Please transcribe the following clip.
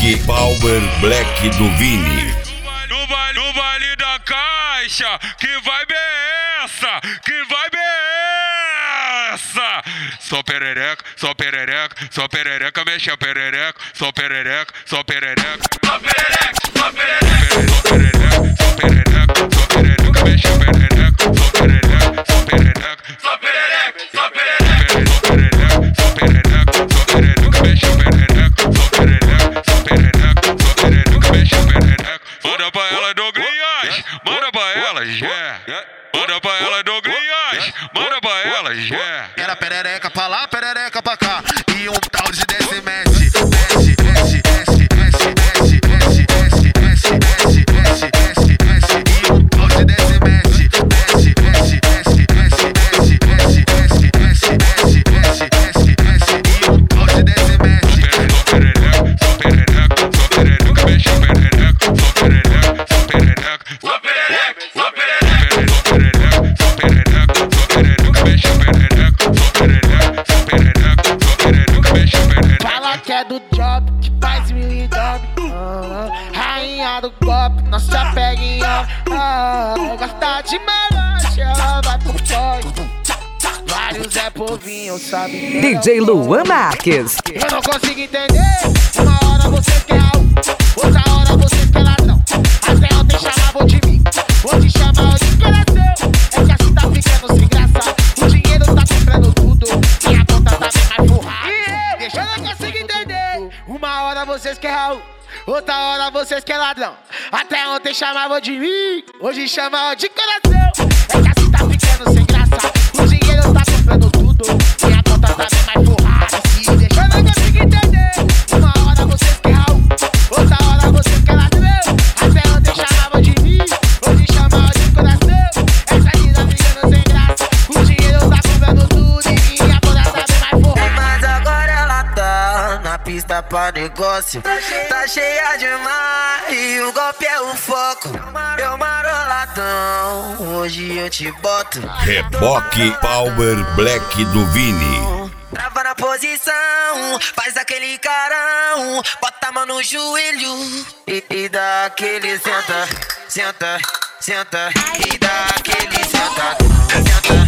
Power Black do Vini. No baile da caixa, que vibe é essa? Que vibe é essa? Só perereca, só perereca, só perereca, mexe a perereca, só perereca, só perereca, só perereca, só perereca, só perereca, só perereca, mexe a perereca, só perereca, só perereca, só perereca, só perereca, só perereca, só perereca, só perereca, mexe a perereca, só perereca, só perereca, só perereca, mexe a perereca. Manda pra ela Douglas, manda pra ela, já. Manda pra ela Douglas, manda pra ela, já. Era perereca pra lá, perereca pra cá. E um tal de desce, mexe, mexe, mexe, mexe, mexe, mexe, mexe, mexe, mexe, mexe, mexe, mexe, mexe. E um tal de desce, mexe, mexe, mexe, mexe, mexe, mexe, mexe, mexe, mexe, mexe, mexe, mexe, mexe. E um tal de desce, mexe. Só perereca, só perereca, só perereca, mexe a perereca, só perereca, só perereca, só perereca, só perereca, só perereca, só perereca, só perereca, mexe a perereca, só perereca, só perereca, só perereca, mexe a perereca. Fala que é do job, que faz mil e dobre. Rainha do golpe, não se apega em ó. Gosta de melancha, vai pro toy. Vários é povinho, sabe? DJ Luan Marques. Eu não consigo entender. Uma hora você quer algo, outra hora você quer ladrão. Até ontem chamavam de mim, hoje chamam de coração. É que assim tá ficando sem graça. O dinheiro tá comprando tudo e a conta tá bem mais forrada. Deixa eu não consigo entender. Uma hora vocês querem algo, outra hora vocês querem ladrão. Até ontem chamavam de mim, hoje chamam de coração. É que assim tá ficando sem graça. O dinheiro tá comprando tudo e a conta tá bem mais forrada. Se deixa eu não consigo entender. Uma hora vocês querem algo, outra hora vocês querem ladrão. Até ontem chamavam de mim, hoje chamam de coração. Essa vida ficando sem graça. O dinheiro tá comprando tudo e a conta tá bem mais forrada. Mas agora ela tá na pista pra negócio. Tá cheia demais e o golpe é o foco. Eu maroladão, hoje eu te boto. Reboque Power Black do Vini. Trava na posição, faz aquele carão. Bota a mão no joelho e dá aquele senta, senta, senta. E dá aquele senta, senta.